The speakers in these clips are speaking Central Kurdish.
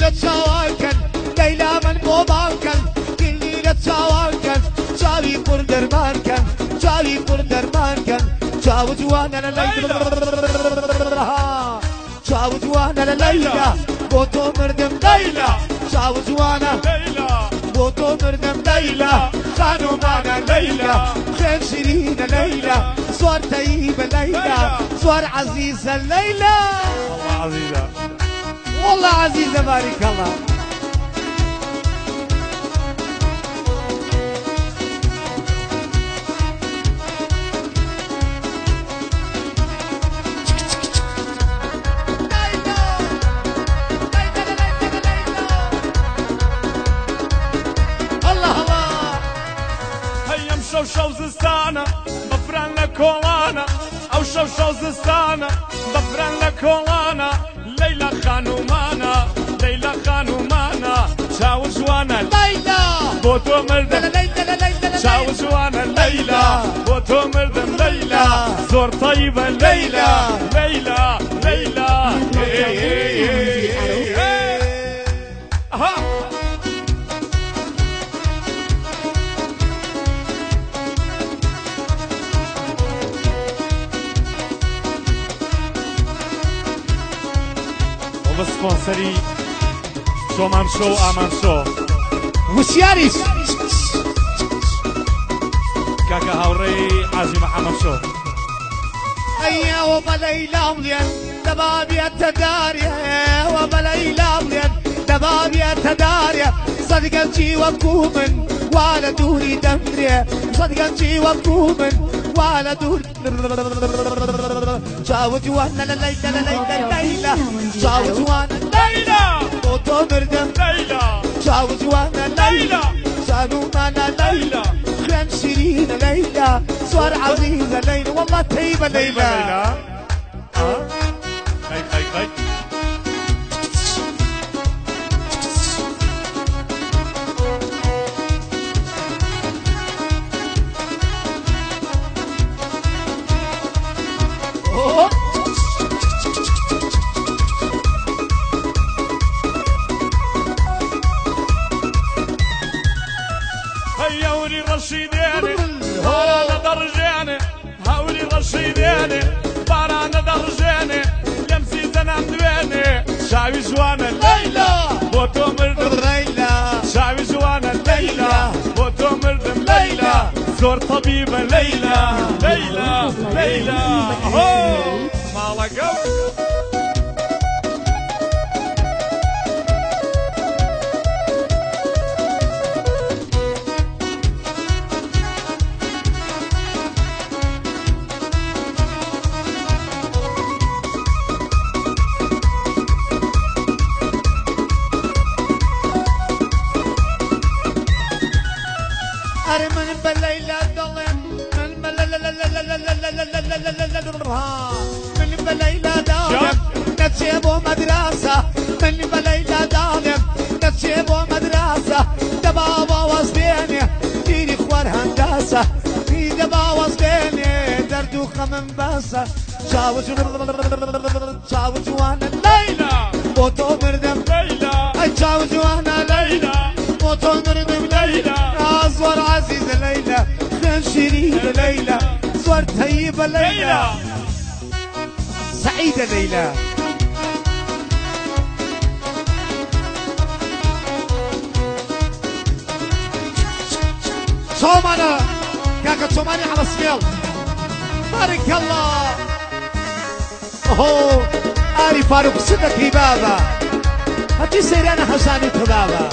ليلة شواكن ليلى من بوباكن كل ليلة شواكن شاوي قردر ماركن شاوي قردر ماركن شاو جوانا ليلى شاو جوانا ليلى بوتو مردم ليلى شاو جوانا ليلى بوتو مردم ليلى خانو معنا ليلى خير شيرين ليلى صور طيبة ليلى صور عزيزة ليلى والله عزيزة والله عزيزة بارك الله شو زستانة بفرن لكولانا أو شو زستانة بفرن لكولانا ليلى خانومانا ليلى خانومانا شاو جوانا ليلى بوتو مردم شاو جوانا ليلى بوتو مردم ليلى زور طيبة ليلى ليلى ليلى سپانسری شومان شو آمان شو وشياريش كاكا هاوري عازي محمد شو هيا وبليلى مليان دباب يتداريا وبليلى مليان دباب يتداريا صدقتي وكومن ولا دوري دمريا صدقتي وكومن ولا دوري شاوت وانا ليلى ليلى شاوت وانا ليلى بوتو مردم ليلى شاوت وانا ليلى شانو مانا ليلى خير شيرين ليلى صور عزيزة ليلى والله طيبة ليلى خي خي خي هيوري رشيديني بارانا درجاني هوري رشيديني بارانا درجاني لمسي زنام دويني شاوي جوانا ليلى بوتو مردم ليلى شاوي جوانا ليلى بوتو مردم ليلى زور طبيبة ليلى ليلى ليلى هو مالك من بليلى ظلم من بليلى ظالم نتشيبو مدرسة من بليلى ظالم نتشيبو مدرسة دبابة وصديني ديري خوار هندسة في دبا وصديني دردوخة من باسة شاوج وانا ليلى بوتو مردم ليلى اي شاوج وانا ليلى بوتو مردم ليلى صور عزيزة ليلى خير شيرين ليلى صور طيبة ليلى سعيدة ليلى صومنا كاكا صوماني على سميل بارك الله اوه آري فاروق صدقي بابا هاتي سيرانا حساني تبابا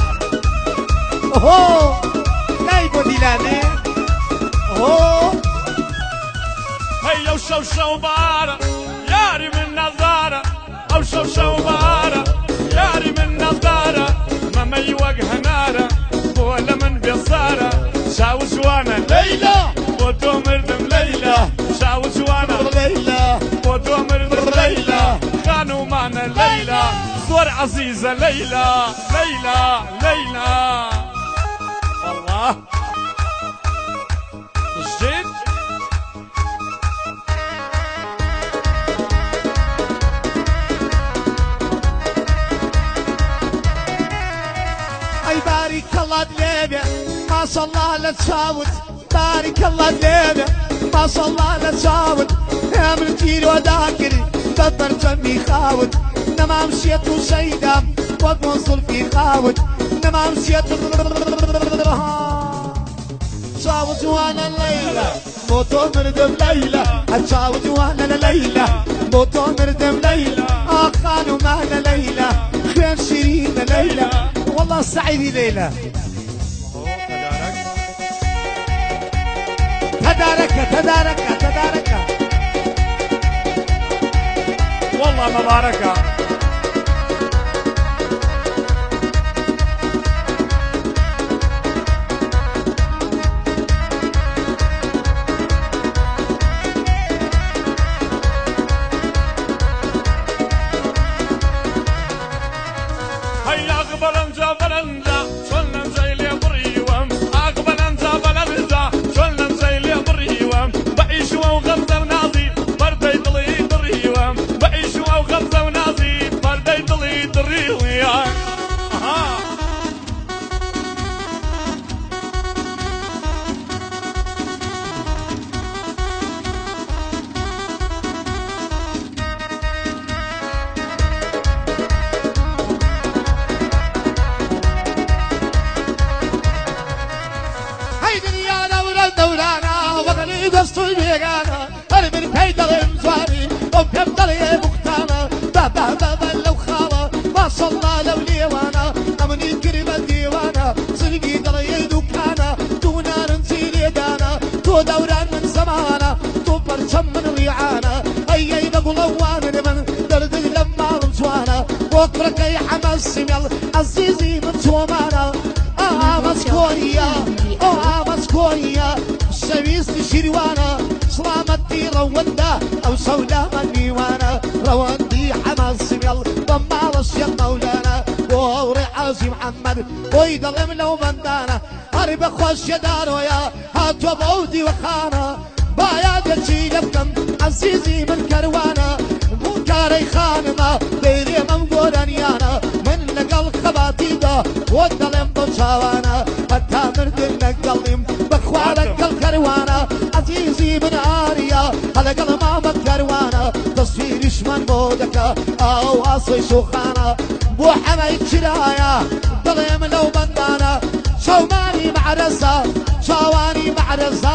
اوه نايبو ديلاني اوه هيا وشو بارة ياري من نظارة او شو بارة ياري من نظارة ما يوجه نارة ولا من بصارة شاو جوانا ليلى بوتو مردم ليلى شاو جوانا ليلى بوتو مردم ليلى كانوا معنا ليلى صور عزيزة ليلى ليلى ليلى الله الجد الله دليبه ما شاء الله لا تشاوت بارك الله دليبه ما شاء الله لا تشاوت يا من تير وذاكري بدر جنبي خاوت انما مشيت وشيدام وبوصل في خاوت انما مشيت شاوت وانا الليله موتو مردم ليلى اتشاوت وانا ليلى موتو مردم ليلى خانوا معنا ليلى خير شيرين ليلى والله سعيدي ليلى تدارك والله مباركة هيا أقبل انجا بلنجا شلنا زي اللي بريوم أقبل انجا بلنجا شلنا زي اللي بريوم بعيش وغمزة ونازي بردي ضلي دريوم بعيش وغمزة ونازي بردي ضلي دريوم دستوي بيغانا أنا من كيد الإمزاري وبيبدل يا مختانا بابا لو خاوة ما شاء الله لو ليوانا أمني كريمة ديوانا صدقي دلي دوكانا تو نار نسيلي دانا تو دوران من زمانا تو برشم من ريعانا أي بقلوان من درد لما رمزوانا وكرك أي حماس سميل عزيزي من تومانا مسكونيا مسكونيا شبيست شيروانا سلامتي روندا او سودا منيوانا رواندي حماس سميل ضمال الشيخ مولانا ووري عازي محمد ويضلم لو بندانا هرب خوش يدارو يا هاتو بودي وخانا بايا دلشي لبكم عزيزي من كروانا مكاري خانما ديري ممقورانيانا من لقل خباتيدا والضلم بوشاوانا حتى مردن نقلم بخوالك الكروانا عزيزي من آريا هلا قلما بكروانا تصويرش من بودك او اصي شوخانا بو حمايد شرايا ضلم لو بندانا شوماني معرزة شواني معرزة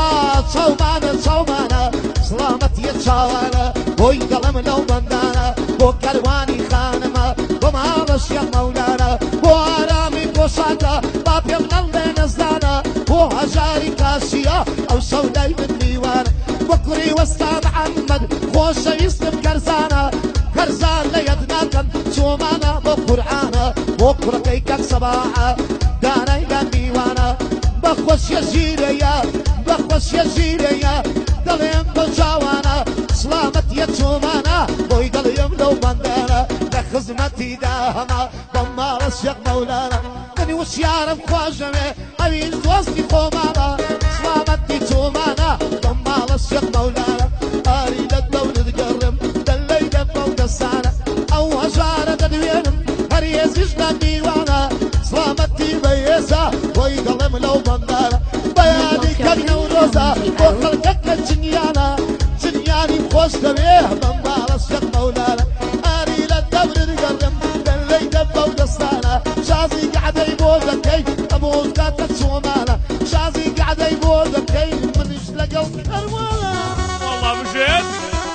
شومانا سلامتي تشاوانا بوي قلم لو بندانا بو كرواني خانما ومالش يا مولانا بو آرامي بوشاتا بابي مغلي نزدانا بو هجاري كاشيا او سوداي من ديوانا بكري وستا محمد خوش يسلم كرزانا كرزان ليدناكن شومانا بو قرعانا بكرة كيكك صباحا دانا يدان ديوانا بخوش يا جيريا بخوش يا جيريا دليم بجاوانا سلامت يا شومانا بوي دليم لو بندانا لخزمتي داهما ضمال الشيخ مولانا مني وش يعرف خواجمي أمين دوستي خومانا سلامتي شومانا ضمال الشيخ مولانا أريد الدولة تقرم دلي دفا ودسانا أو هجارة تدوينم هريز يجنان ديوانا سلامتي بيسا بوي دليم لو بندانا بياني كبنا وروزا وخلقك الجنيانا جنياني خوش دبيه ضمال الشيخ مولانا أريد الدولة تقرم دلي دفا ودسانا شازي قاعد يبوزكي أبوز قاتك شومانا شازي قاعد يبوزكي من يشلق الكروانا والله مجد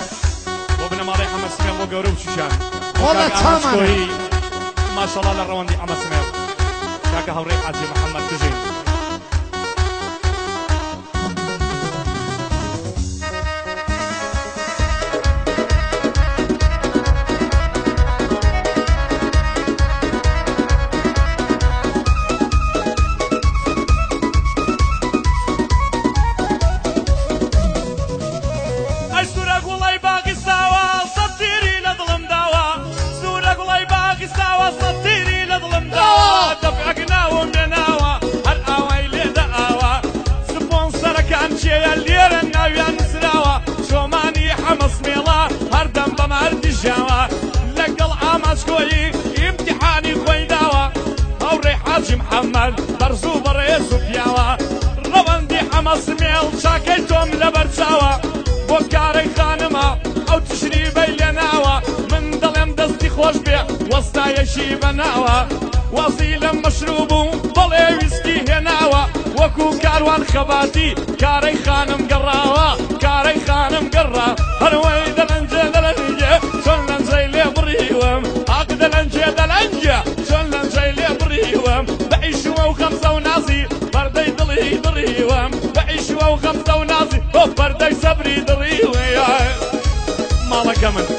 وابن مالي حمد سمير وقروب شيشان والله تمام ما شاء الله للرواندي حمد سمير شاكا هوري حاجي محمد تجين محمد برزوب ئەمە سمێڵ چاکەی تۆم لەبەر چاوە بۆ کارەی خانمە ئەو تشریبەی لێ ناوە من دەڵێم دەستی خۆش بێ وەستایەشی بەناوە وەزی لە مەشروب و بەڵێ ویسکی هێناوە وەکو کاروان خەباتی کارەی خانم گەڕاوە کارەی خانم گەڕا هەروەی دەلەنجێ دەلەنجێ چۆن لەنجەی لێ بڕیوەم ئاق دەلەنجێ دەلەنجێ چۆن لەنجەی لێ بڕیوەم بە ئیشوە و خەمزە و نازی بەردەی دڵی دڕیوەم بە ئیشوە و خەمزە و نازی بۆ بەردەی سەبری دڕیوێ ماڵەکە من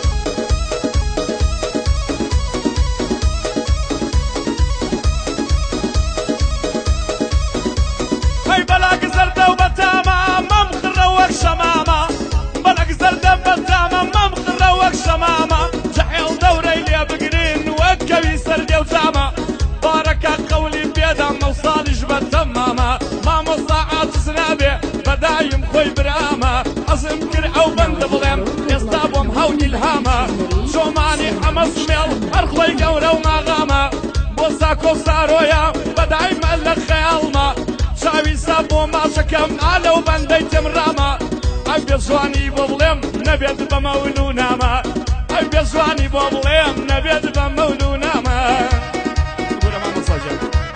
بەلاک زەردە و بەتامە مەم خڕە وەک شەمامە بەلاک زەردە بەتامە مەم خڕە وەک شەمامە جەحێڵ دەورەی لێ بگرین وەک کەوی سەردێ و تامە بارەکە قەولی پێدا مەو ساڵیش بەتەمامە مامۆستا عاجز نابێ بەدایم خۆی برامە ئەزم کرد ئەو بەندە بڵێم ئێستا بۆم هەوت ئیلهامە شۆمانی ئەمە سمێڵ هەر خۆی گەورە و ماغامە بۆ ساکۆ سارۆیە بەدایمە لە خەیاڵمە چاویسا بۆ ماشەکەم ئالە و بەندەی تێمڕامە ئەو بێزوانی بۆ بڵێم نەبێت بە مەول و نامە ئەو بێزوانی بۆ بڵێم نەبێت بە مەول و نامە گورە مامۆستا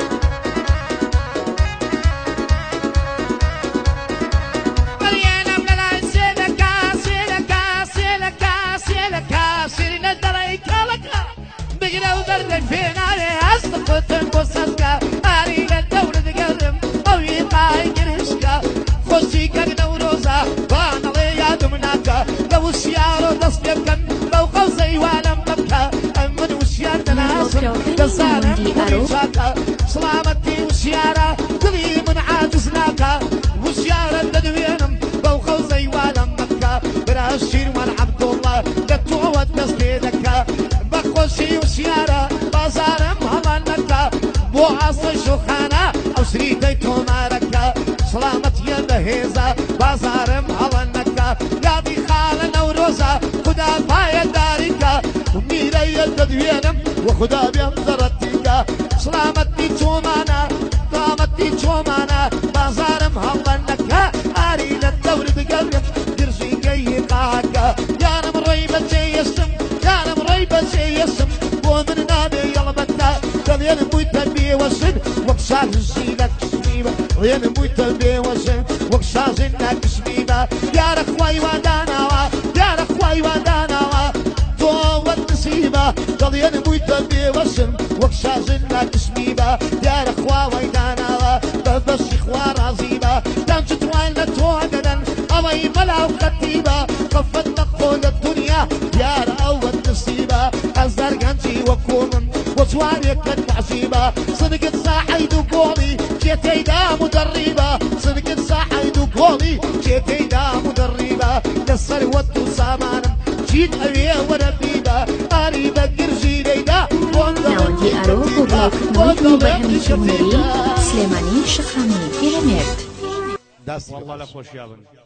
مەریانم لەلای سێلەکە سێلەکە سێلەکە سێلەکە سێرینە دەڵی کاڵەکە بگرە و دەردەی پێنارێ هەست خۆتن بۆ سەسکە ئاری لە دەورە دەگەڕم ئەوی قای گرشکە خۆشی کەک نەورۆزە بانەڵێ یادم ناکە لە وشیارۆ دەست پێ بکەن بەو قەوزەی وانم بکە ئەم من وشیار دەناسم دەزانم کوڕی چاکە سڵامەتی وشیارە دڵی من عاجز ناکە وشیارە دەدوێنم بەو قەوزەی وانم بکە برا شیروان عەبدوڵڵە لە تۆوە دەست پێ دەکە بە خۆشی وشیارە بازارم هەمان نەکە بۆ ئاسە شوخانە ئەو سریتەی تۆمارەکە سڵامەتیە بەهێزە بازارم هەڵە نەکە یادی خاڵە نەورۆزە خدا پایە داریکە میرەیە دەدوێنم وە خدا بێم دەڕەتیکە سڵامەتی چۆمانە سڵامەتی چۆمانە بازارم هەڵە نەکە ئاری لە دەور بگەڕم گرژینگەی قاکە یانم ڕێی بەجێیەسم یانم ڕێی بەجێیەسم بۆ من نابێ یەڵبەتە دەڵێنم بوویتە بێوەسن وەک شارژی لە کشمیوە دەڵێنم بوویتە بێوەسن وەک شازن لە کشمیوە یارە خوای واداناوە یارە خوای واداناوە تۆوە نسیبە دەڵێنم بوویتە بێوەسن وەک شازن لە کشمیوە یارە خواوەی داناوە بەبەشی خوا ڕازیبە دەم چ توان لە تۆ دەدەن ئەوەی بەلاو خەتیبە خەفەت نەخۆ لە دنیا یارە ئەوە نسیبە ئەز دەرگەنجی وەکۆ من بۆ توانێکت عەجیبە سنگت ساحەید و گۆڵی کێتەیدا مدەڕیبە سنگت ساحەید و گۆڵی کێتەیدا مدەڕیبە لەسەر وەت و سامانم چیت ئەوێ وەرە بیبە ئاری بە گرژی لەیدا ناوەندی ئارۆ بۆ بڵاوکردنەوەی بەهەمی شەمەری سلێمانی شەقامی پیرەمێرد دەست والله لە خۆشیاڵن